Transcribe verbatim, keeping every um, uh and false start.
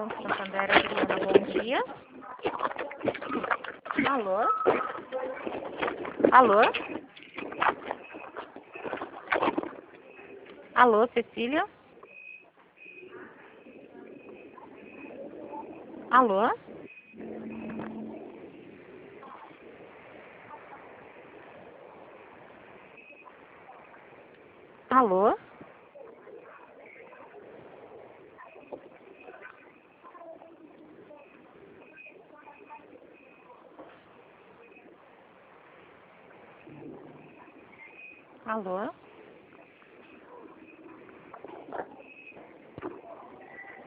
Banco Santander, Adriana, bom dia. Alô? Alô? Alô, Cecília? Alô? Alô? Alô?